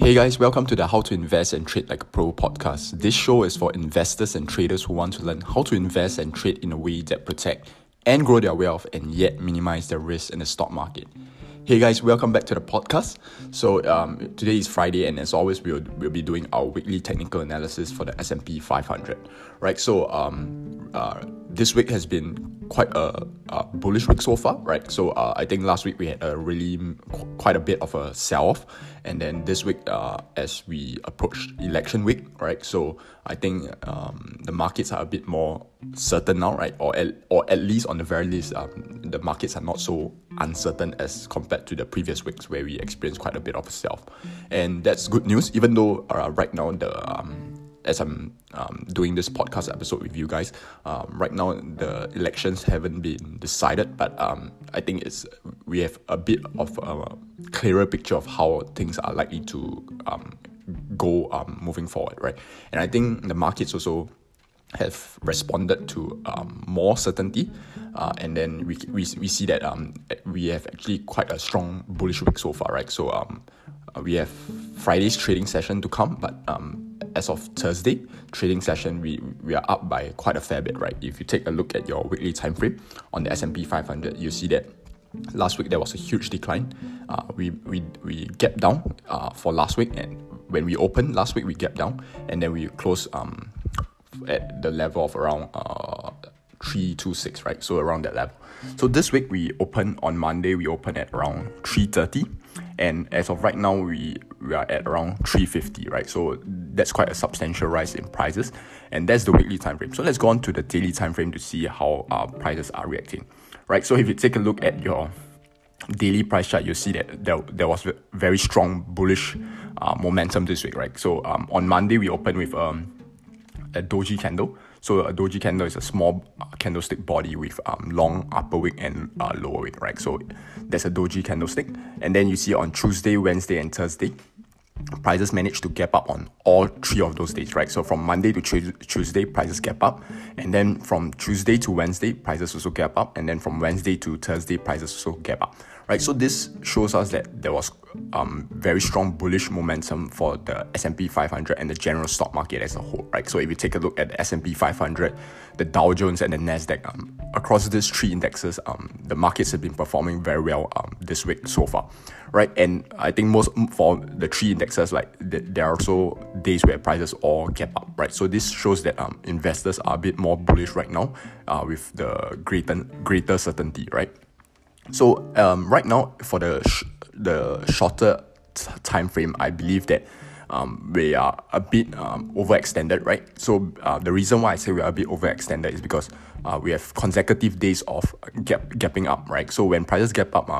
Hey guys, welcome to the How to Invest and Trade Like a Pro podcast. This show is for investors and traders who want to learn how to invest and trade in a way that protect and grow their wealth and yet minimize their risk in the stock market. Hey guys, welcome back to the podcast. So today is Friday, and as always, we'll be doing our weekly technical analysis for the S&P 500. Right, so this week has been quite a bullish week so far, right? So I think last week we had quite a bit of a sell-off, and then this week as we approach election week, right? So I think the markets are a bit more certain now, right? Or at least on the very least, the markets are not so uncertain as compared to the previous weeks where we experienced quite a bit of a sell-off, and that's good news. Even though right now as I'm doing this podcast episode with you guys, right now the elections haven't been decided, but I think we have a bit of a clearer picture of how things are likely to go moving forward, right? And I think the markets also have responded to more certainty, and then we see that we have actually quite a strong bullish week so far, right? So we have Friday's trading session to come, but as of Thursday trading session, we are up by quite a fair bit, right? If you take a look at your weekly time frame on the S&P 500, you see that last week there was a huge decline. We gapped down for last week, and when we opened last week we gapped down, and then we closed at the level of around 326, right? So around that level. So this week on Monday we opened at around 330, and as of right now we are at around 350, right? So that's quite a substantial rise in prices, and that's the weekly time frame. So let's go on to the daily time frame to see how prices are reacting, right? So if you take a look at your daily price chart, you'll see that there was very strong bullish momentum this week, right? So on Monday we opened with a doji candle. So a doji candle is a small candlestick body with long upper wick and lower wick, right? So there's a doji candlestick, and then you see on Tuesday, Wednesday, and Thursday, prices managed to gap up on all three of those days, right? So from Monday to Tuesday, prices gap up, and then from Tuesday to Wednesday, prices also gap up, and then from Wednesday to Thursday, prices also gap up, right? So this shows us that there was very strong bullish momentum for the S&P 500 and the general stock market as a whole, right? So if you take a look at the S&P 500, the Dow Jones, and the Nasdaq, across these three indexes, the markets have been performing very well this week so far, right? And I think most for the three indexes, like there are also days where prices all gap up, right? So this shows that investors are a bit more bullish right now with the greater certainty, right? So right now for the shorter time frame, I believe that we are a bit overextended, right? So the reason why I say we are a bit overextended is because we have consecutive days of gapping up, right? So when prices gap up,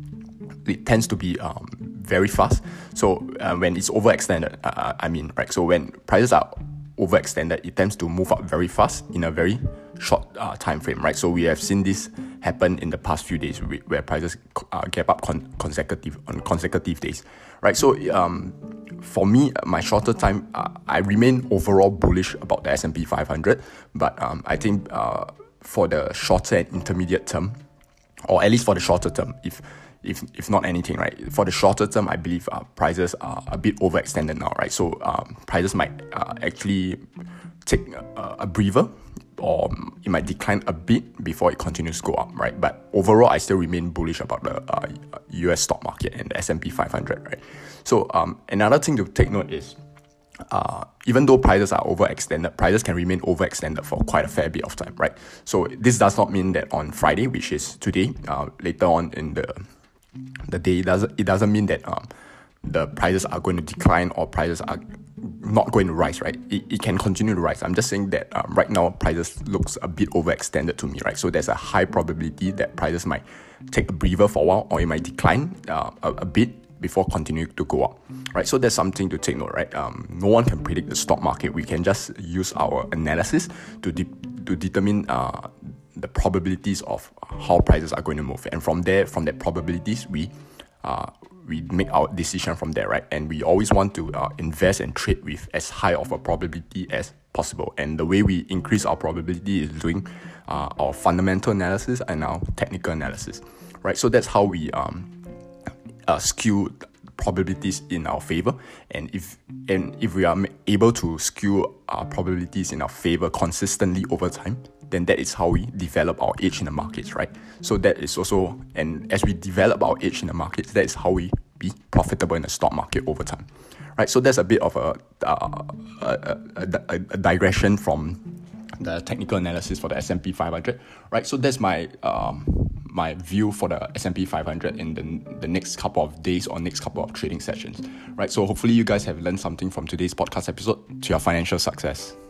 it tends to be very fast. So when it's overextended, I mean, right? So when prices are overextended, it tends to move up very fast in a very short time frame, right? So we have seen this happen in the past few days where prices gap up consecutive days, right? So for me, my shorter time, I remain overall bullish about the S&P 500, but I think for the shorter and intermediate term, or at least for the shorter term, if not anything, right? For the shorter term, I believe prices are a bit overextended now, right? So prices might actually take a breather, or it might decline a bit before it continues to go up, right? But overall, I still remain bullish about the US stock market and the S&P 500, right? So another thing to take note is even though prices are overextended, prices can remain overextended for quite a fair bit of time, right? So this does not mean that on Friday, which is today, later on in the day, it doesn't mean that the prices are going to decline or prices are not going to rise, right? It can continue to rise. I'm just saying that right now prices looks a bit overextended to me, right? So there's a high probability that prices might take a breather for a while, or it might decline a bit before continuing to go up, right? So there's something to take note, right? No one can predict the stock market. We can just use our analysis to determine the probabilities of how prices are going to move, and from that probabilities we make our decision from there, right? And we always want to invest and trade with as high of a probability as possible, and the way we increase our probability is doing our fundamental analysis and our technical analysis, right? So that's how we skew probabilities in our favor, and if we are able to skew our probabilities in our favor consistently over time, then that is how we develop our edge in the markets, right? So that is also, and as we develop our edge in the markets, that is how we be profitable in the stock market over time, right? So that's a bit of a digression from the technical analysis for the S&P 500, right? So that's my my view for the S&P 500 in the next couple of days or next couple of trading sessions, right? So hopefully you guys have learned something from today's podcast episode to your financial success.